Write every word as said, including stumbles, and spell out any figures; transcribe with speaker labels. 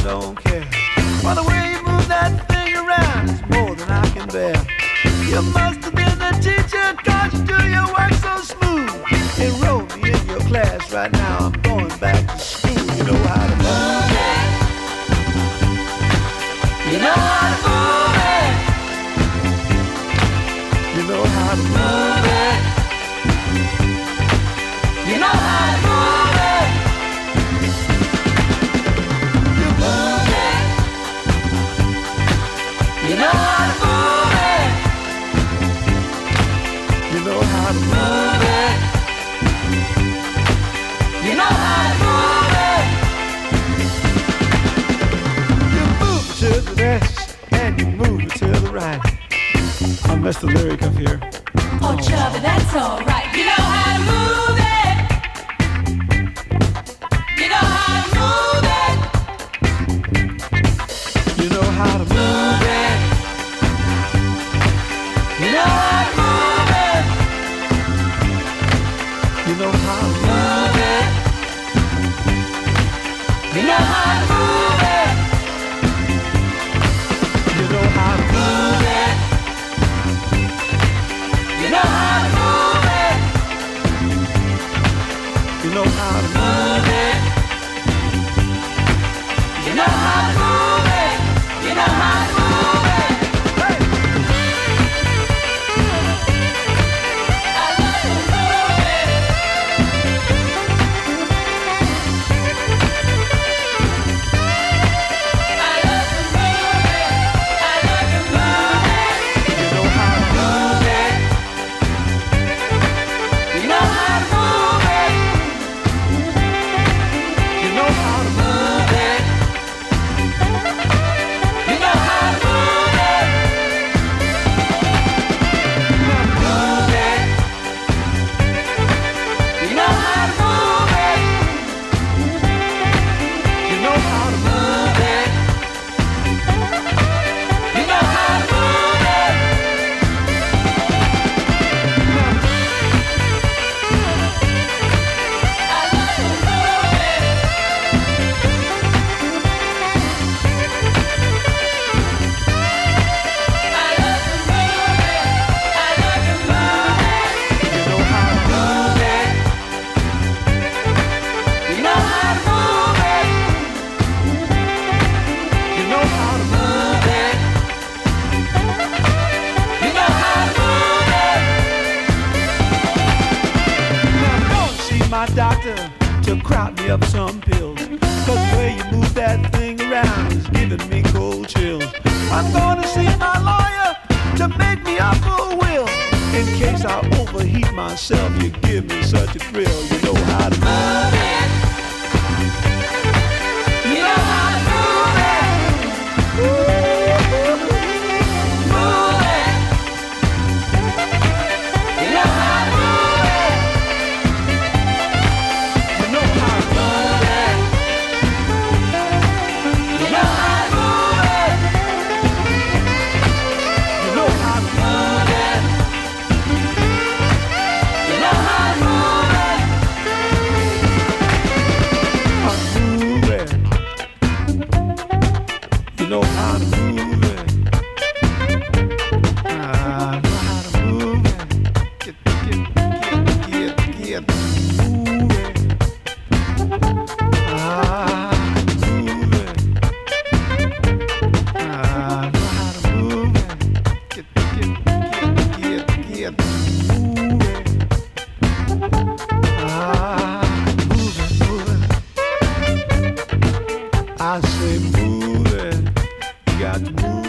Speaker 1: don't care. By the way you move that thing around, it's more than I can bear. You must have been the teacher, cause you do your work so smooth. Enroll me in your class right now, I'm going back to school. You know how to move it. You know how to move it. You know how to move it. You know how to move it. You move it. You know how to move it. You know how to move it. You know how to move it. You move it to the left and you move it to the right. I messed the lyric up here.
Speaker 2: Oh, Chubby, that's alright. You know how to move it. You know how to move it.
Speaker 1: You know how to move it. You know how to move it. You know how to move it. You know how to move it. You know how to move it. You know how to move it. You know how to move it. You know how to move it. You know how to move it. Hey! I love to move it. I love to move it. I love to move it. You know how to move it.
Speaker 2: You know how to move it.
Speaker 1: You know how to move it.
Speaker 2: You know how to move it.
Speaker 1: Move it.
Speaker 2: You know how to move it.
Speaker 1: You know how to move it.
Speaker 2: You know how to move it. I love to move it. I love to move it. I love to move it.
Speaker 1: You know how to move it.
Speaker 2: You know how to move it.
Speaker 1: You know how to move it.
Speaker 2: You know how to move it.
Speaker 1: I'm gonna see my doctor to crowd me up some pills. Cause the way you move that thing around is giving me cold chills. I'm gonna see my lawyer to make me up a will. In case I overheat myself, you give me such a thrill. You know how to move it.
Speaker 2: You know how to move it. Move it. You know how to move it.
Speaker 1: You know how to move it.
Speaker 2: You know how to move it.
Speaker 1: You know how to move it.
Speaker 2: You know how to move it.
Speaker 1: How to move it. You know how to move it. I know how to move it. Get, get, get, get, get, move it. Ah, move it. I know how to move it. Get, get, get, get, get, move it. Ah, move it, move it. I say move it. You got to move